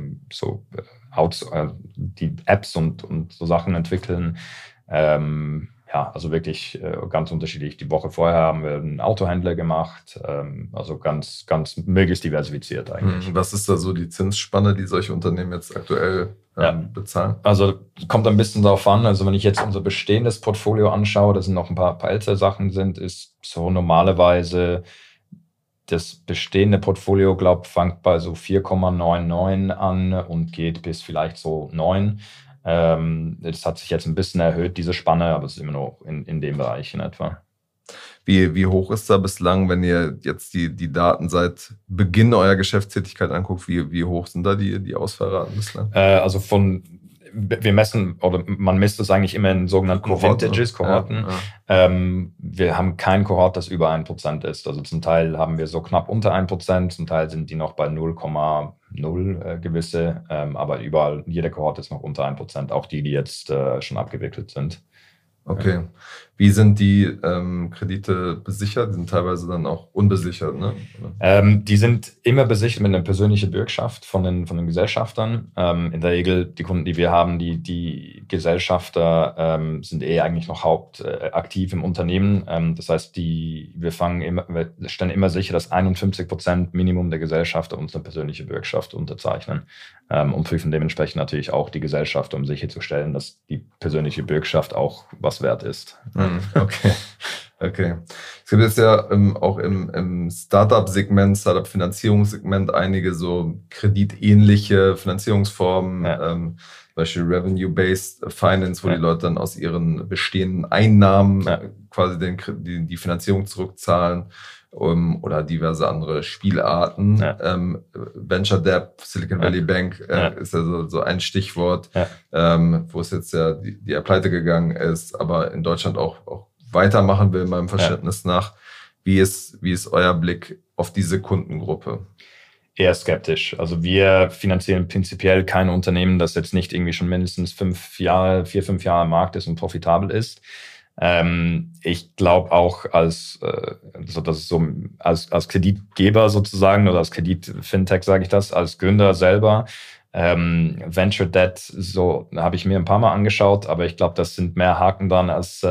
die Apps und so Sachen entwickeln. Also wirklich ganz unterschiedlich. Die Woche vorher haben wir einen Autohändler gemacht, also ganz, ganz möglichst diversifiziert eigentlich.
Was ist da so die Zinsspanne, die solche Unternehmen jetzt aktuell bezahlen?
Also kommt ein bisschen darauf an. Also wenn ich jetzt unser bestehendes Portfolio anschaue, das sind noch ein paar ältere Sachen sind, ist so normalerweise das bestehende Portfolio, glaube ich, fängt bei so 4,99 an und geht bis vielleicht so 9. Das hat sich jetzt ein bisschen erhöht, diese Spanne, aber es ist immer noch in dem Bereich in etwa.
Wie hoch ist da bislang, wenn ihr jetzt die Daten seit Beginn eurer Geschäftstätigkeit anguckt, wie hoch sind da die Ausfallraten bislang?
Also wir messen, oder man misst es eigentlich immer in sogenannten Kohorten. Ja. Wir haben kein Kohort, das über 1% ist. Also zum Teil haben wir so knapp unter 1%, zum Teil sind die noch bei 0,0 gewisse, aber überall, jeder Kohort ist noch unter 1%, auch die jetzt schon abgewickelt sind.
Okay. Wie sind die Kredite besichert? Die sind teilweise dann auch unbesichert, ne?
Die sind immer besichert mit einer persönlichen Bürgschaft von den Gesellschaftern. In der Regel, die Kunden, die wir haben, die Gesellschafter sind eigentlich noch hauptaktiv im Unternehmen. Das heißt, wir stellen immer sicher, dass 51% Minimum der Gesellschafter uns eine persönliche Bürgschaft unterzeichnen. Und prüfen dementsprechend natürlich auch die Gesellschafter, um sicherzustellen, dass die persönliche Bürgschaft auch was wert ist.
Okay. Es gibt jetzt ja auch im Startup-Segment, Startup-Finanzierungssegment einige so kreditähnliche Finanzierungsformen, zum Beispiel Revenue-Based Finance, wo die Leute dann aus ihren bestehenden Einnahmen quasi die Finanzierung zurückzahlen. Oder diverse andere Spielarten. Venture Debt, Silicon Valley Bank ist ja so ein Stichwort, wo es jetzt ja die pleite gegangen ist, aber in Deutschland auch weitermachen will, meinem Verständnis nach. Wie ist euer Blick auf diese Kundengruppe?
Eher skeptisch. Also wir finanzieren prinzipiell kein Unternehmen, das jetzt nicht irgendwie schon mindestens 5 Jahre am Markt ist und profitabel ist. Ich glaube auch als Kreditgeber sozusagen oder als Kredit-Fintech, sage ich das, als Gründer selber, Venture Debt, so habe ich mir ein paar Mal angeschaut, aber ich glaube, das sind mehr Haken dran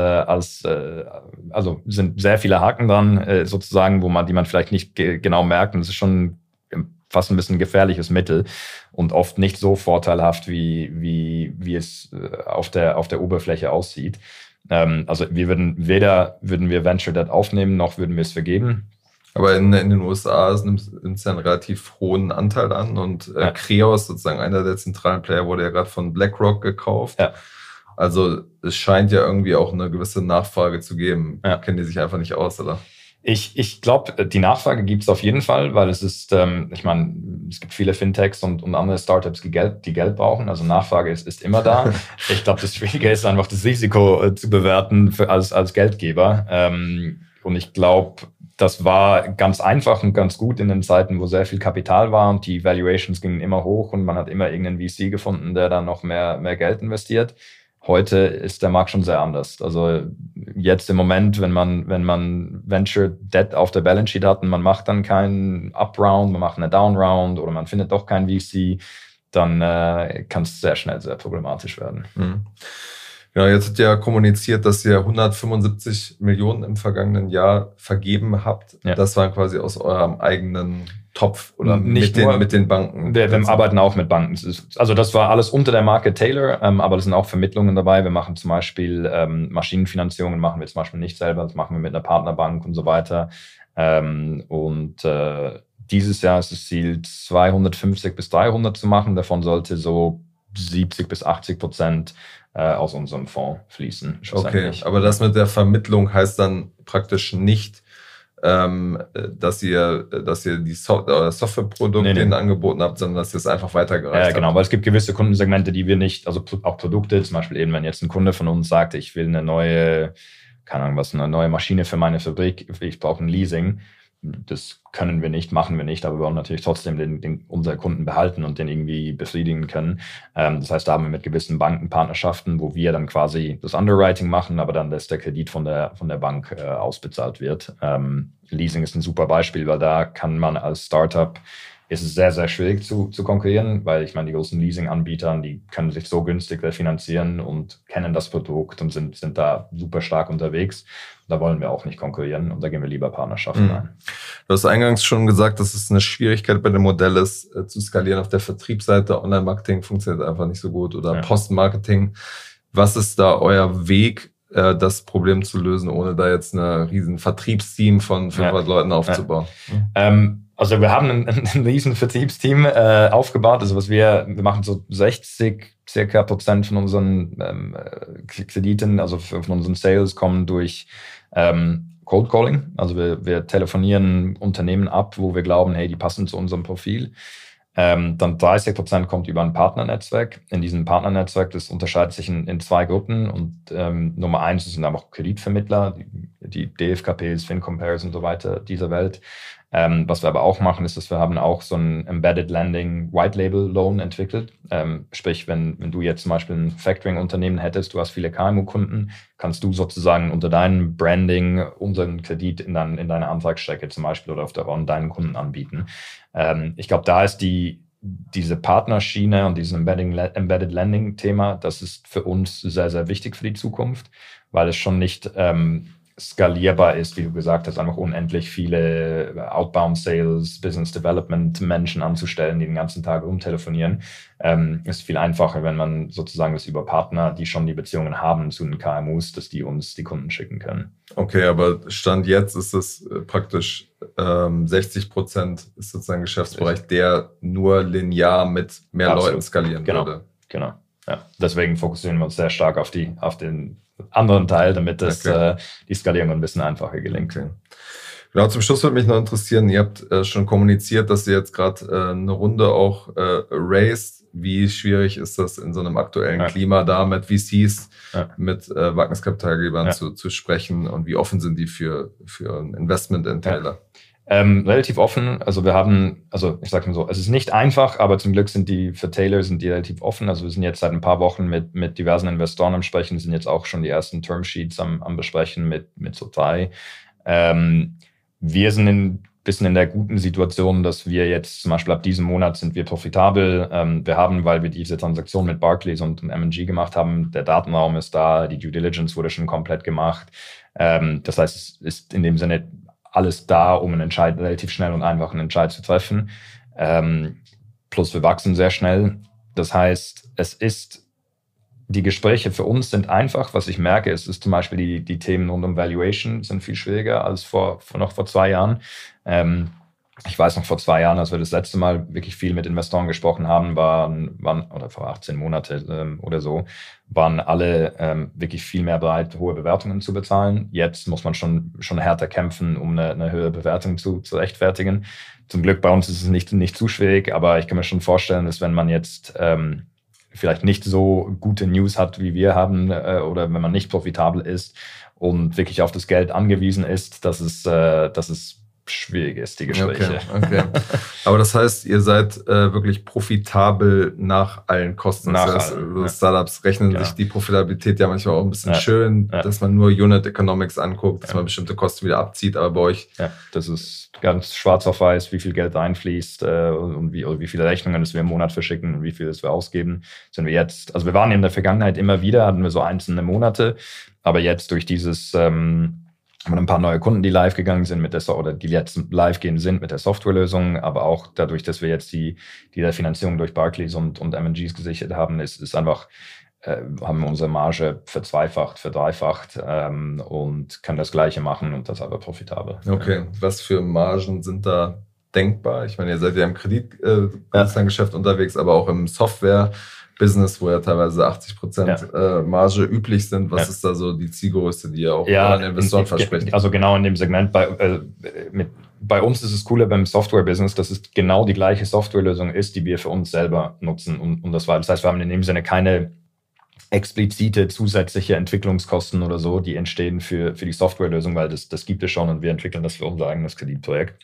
also sind sehr viele Haken dran, sozusagen, die man vielleicht nicht genau merkt. Und es ist schon fast ein bisschen gefährliches Mittel und oft nicht so vorteilhaft, wie es auf der Oberfläche aussieht. Also weder würden wir Venture Debt aufnehmen, noch würden wir es vergeben.
Aber in den USA nimmt es ja einen relativ hohen Anteil an und Kreos, sozusagen einer der zentralen Player, wurde ja gerade von BlackRock gekauft. Ja. Also es scheint ja irgendwie auch eine gewisse Nachfrage zu geben. Ja. Kennen die sich einfach nicht aus, oder?
Ich glaube, die Nachfrage gibt es auf jeden Fall, weil es ist, ich meine, es gibt viele Fintechs und andere Startups, die Geld brauchen. Also Nachfrage ist immer da. Ich glaube, das Schwierige ist einfach, das Risiko zu bewerten als Geldgeber. Und ich glaube, das war ganz einfach und ganz gut in den Zeiten, wo sehr viel Kapital war und die Valuations gingen immer hoch und man hat immer irgendeinen VC gefunden, der dann noch mehr Geld investiert. Heute ist der Markt schon sehr anders. Also jetzt im Moment, wenn man Venture Debt auf der Balance Sheet hat und man macht dann keinen Up-Round, man macht eine Down-Round oder man findet doch keinen VC, dann kann es sehr schnell sehr problematisch werden.
Mhm. Ja, jetzt hat ja kommuniziert, dass ihr 175 Millionen im vergangenen Jahr vergeben habt. Ja. Das war quasi aus eurem eigenen Topf oder mit den Banken.
Wir arbeiten auch mit Banken. Also das war alles unter der Marke Taylor, aber das sind auch Vermittlungen dabei. Wir machen zum Beispiel Maschinenfinanzierungen, machen wir zum Beispiel nicht selber, das machen wir mit einer Partnerbank und so weiter. Dieses Jahr ist das Ziel, 250 bis 300 zu machen. Davon sollte so 70 bis 80% aus unserem Fonds fließen.
Okay, aber das mit der Vermittlung heißt dann praktisch nicht, dass ihr die Softwareprodukte denen angeboten habt, sondern dass ihr es einfach weitergereicht habt.
Ja, genau, weil es gibt gewisse Kundensegmente, die wir nicht, also auch Produkte, zum Beispiel eben, wenn jetzt ein Kunde von uns sagt, ich will eine neue Maschine für meine Fabrik, ich brauche ein Leasing. Das können wir nicht, machen wir nicht, aber wir wollen natürlich trotzdem unsere Kunden behalten und den irgendwie befriedigen können. Das heißt, da haben wir mit gewissen Bankenpartnerschaften, wo wir dann quasi das Underwriting machen, aber dann, dass der Kredit von der Bank ausbezahlt wird. Leasing ist ein super Beispiel, weil da kann man als Startup, ist es sehr, sehr schwierig zu konkurrieren, weil ich meine, die großen Leasing-Anbieter, die können sich so günstig refinanzieren und kennen das Produkt und sind da super stark unterwegs. Da wollen wir auch nicht konkurrieren und da gehen wir lieber Partnerschaften ein.
Du hast eingangs schon gesagt, dass es eine Schwierigkeit bei dem Modell ist, zu skalieren auf der Vertriebsseite. Online-Marketing funktioniert einfach nicht so gut oder Post-Marketing. Was ist da euer Weg, das Problem zu lösen, ohne da jetzt ein riesen Vertriebsteam von 500 Leuten aufzubauen?
Also wir haben ein riesen Vertriebsteam aufgebaut. Also wir machen so 60% von unseren Krediten, also von unseren Sales kommen durch Cold Calling. Also wir telefonieren Unternehmen ab, wo wir glauben, hey, die passen zu unserem Profil. Dann 30% kommt über ein Partnernetzwerk. In diesem Partnernetzwerk, das unterscheidet sich in zwei Gruppen. Und Nummer 1 sind einfach Kreditvermittler, die DFKPs, FinCompares und so weiter dieser Welt. Was wir aber auch machen, ist, dass wir haben auch so ein Embedded Lending White Label Loan entwickelt. Sprich, wenn du jetzt zum Beispiel ein Factoring-Unternehmen hättest, du hast viele KMU-Kunden, kannst du sozusagen unter deinem Branding unseren Kredit in deine Antragsstrecke zum Beispiel oder deinen Kunden anbieten. Ich glaube, da ist diese Partnerschiene und dieses Embedded Lending-Thema, das ist für uns sehr, sehr wichtig für die Zukunft, weil es schon nicht skalierbar ist, wie du gesagt hast, einfach unendlich viele Outbound Sales, Business Development Menschen anzustellen, die den ganzen Tag rumtelefonieren. Ist viel einfacher, wenn man sozusagen das über Partner, die schon die Beziehungen haben zu den KMUs, dass die uns die Kunden schicken können.
Okay, aber Stand jetzt ist es praktisch 60% ist sozusagen ein Geschäftsbereich, der nur linear mit mehr Leuten skalieren würde.
Genau. Ja. Deswegen fokussieren wir uns sehr stark auf den anderen Teil, damit die Skalierung ein bisschen einfacher gelingt.
Okay. Genau, zum Schluss würde mich noch interessieren, ihr habt schon kommuniziert, dass ihr jetzt gerade eine Runde auch raised. Wie schwierig ist das in so einem aktuellen Klima da mit VCs, mit Wagniskapitalgebern zu sprechen und wie offen sind die für ein Investment in Taylor?
Relativ offen. Also ich sag mal so, es ist nicht einfach, aber zum Glück sind die relativ offen. Also wir sind jetzt seit ein paar Wochen mit diversen Investoren am Sprechen, sind jetzt auch schon die ersten Termsheets am Besprechen mit so 3. Wir sind in bisschen in der guten Situation, dass wir jetzt zum Beispiel ab diesem Monat sind wir profitabel. Wir haben, weil wir diese Transaktion mit Barclays und M&G gemacht haben, der Datenraum ist da, die Due Diligence wurde schon komplett gemacht. Das heißt, es ist in dem Sinne alles da, um einen Entscheid relativ schnell und einfach einen Entscheid zu treffen. Plus wir wachsen sehr schnell. Das heißt, die Gespräche für uns sind einfach. Was ich merke, ist zum Beispiel die Themen rund um Valuation sind viel schwieriger als noch vor 2 Jahren. Ich weiß noch, vor 2 Jahren, als wir das letzte Mal wirklich viel mit Investoren gesprochen haben, waren oder vor 18 Monate oder so, waren alle wirklich viel mehr bereit, hohe Bewertungen zu bezahlen. Jetzt muss man schon härter kämpfen, um eine höhere Bewertung zu rechtfertigen. Zum Glück bei uns ist es nicht zu schwierig, aber ich kann mir schon vorstellen, dass wenn man jetzt vielleicht nicht so gute News hat, wie wir haben, oder wenn man nicht profitabel ist und wirklich auf das Geld angewiesen ist, dass es schwierig ist, die Gespräche.
Okay. Aber das heißt, ihr seid wirklich profitabel nach allen Kosten. Startups rechnen sich die Profitabilität ja manchmal auch ein bisschen schön, dass man nur Unit Economics anguckt, dass man bestimmte Kosten wieder abzieht, aber bei euch...
Ja, das ist ganz schwarz auf weiß, wie viel Geld reinfließt und wie viele Rechnungen das wir im Monat verschicken und wie viel das wir ausgeben. Sind wir jetzt, also wir waren in der Vergangenheit immer wieder, hatten wir so einzelne Monate, aber jetzt durch dieses... haben wir ein paar neue Kunden, die live gegangen sind oder die jetzt live gehen sind mit der Softwarelösung, aber auch dadurch, dass wir jetzt die Finanzierung durch Barclays und M&Gs gesichert haben, ist einfach, haben wir unsere Marge verzweifacht, verdreifacht und können das Gleiche machen und das aber profitabel.
Okay, was für Margen sind da denkbar? Ich meine, ihr seid ja im Kreditgeschäft unterwegs, aber auch im Software-Business, wo ja teilweise 80% Marge üblich sind. Was ist da so die Zielgröße, die ihr auch an Investoren versprecht?
Also genau in dem Segment. Bei uns ist es cooler beim Software-Business, dass es genau die gleiche Softwarelösung ist, die wir für uns selber nutzen. Und das heißt, wir haben in dem Sinne keine explizite zusätzliche Entwicklungskosten oder so, die entstehen für die Softwarelösung, weil das gibt es schon und wir entwickeln das für unser eigenes Kreditprojekt.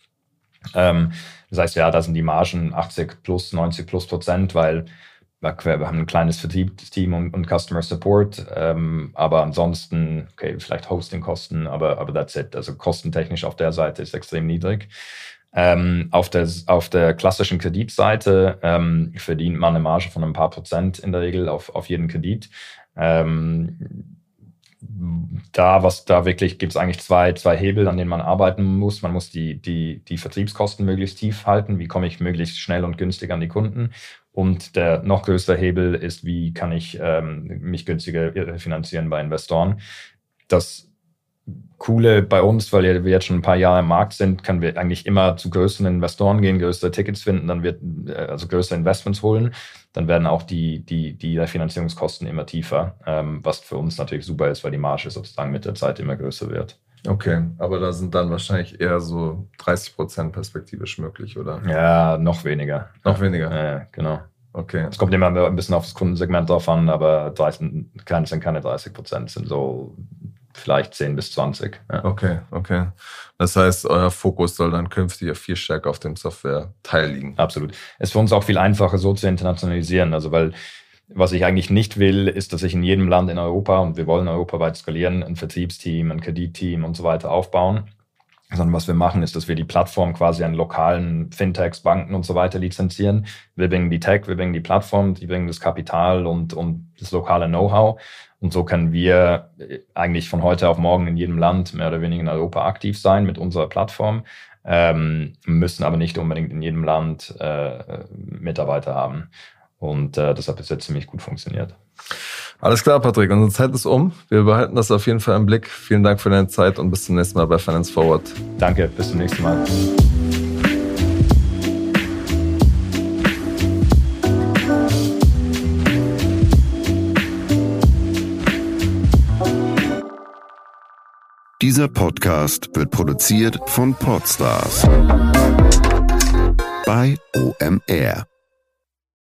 Das heißt, da sind die Margen 80+, 90+%, weil wir haben ein kleines Vertriebsteam und Customer Support, aber ansonsten, okay, vielleicht Hostingkosten, aber that's it. Also kostentechnisch auf der Seite ist extrem niedrig. Auf der klassischen Kreditseite verdient man eine Marge von ein paar Prozent in der Regel auf jeden Kredit. Da wirklich gibt es eigentlich zwei Hebel, an denen man arbeiten muss. Man muss die Vertriebskosten möglichst tief halten. Wie komme ich möglichst schnell und günstig an die Kunden? Und der noch größere Hebel ist, wie kann ich mich günstiger finanzieren bei Investoren? Das Coole bei uns, weil wir jetzt schon ein paar Jahre im Markt sind, können wir eigentlich immer zu größeren Investoren gehen, größere Tickets finden, also größere Investments holen. Dann werden auch die Finanzierungskosten immer tiefer, was für uns natürlich super ist, weil die Marge sozusagen mit der Zeit immer größer wird.
Okay, aber da sind dann wahrscheinlich eher so 30% perspektivisch möglich, oder?
Ja, noch weniger.
Noch weniger?
Ja, genau.
Okay.
Es kommt immer ein bisschen auf das Kundensegment drauf an, aber sind keine 30%, sind so vielleicht 10 bis 20. Ja.
Okay. Das heißt, euer Fokus soll dann künftig viel stärker auf dem Software-Teil liegen.
Absolut. Es ist für uns auch viel einfacher, so zu internationalisieren. Also, weil was ich eigentlich nicht will, ist, dass ich in jedem Land in Europa, und wir wollen europaweit skalieren, ein Vertriebsteam, ein Kreditteam und so weiter aufbauen. Sondern was wir machen, ist, dass wir die Plattform quasi an lokalen Fintechs, Banken und so weiter lizenzieren. Wir bringen die Tech, wir bringen die Plattform, die bringen das Kapital und das lokale Know-how. Und so können wir eigentlich von heute auf morgen in jedem Land mehr oder weniger in Europa aktiv sein mit unserer Plattform, müssen aber nicht unbedingt in jedem Land Mitarbeiter haben. Und das hat bis jetzt ziemlich gut funktioniert.
Alles klar, Patrick. Unsere Zeit ist um. Wir behalten das auf jeden Fall im Blick. Vielen Dank für deine Zeit und bis zum nächsten Mal bei Finance Forward.
Danke, bis zum nächsten Mal.
Dieser Podcast wird produziert von Podstars bei OMR.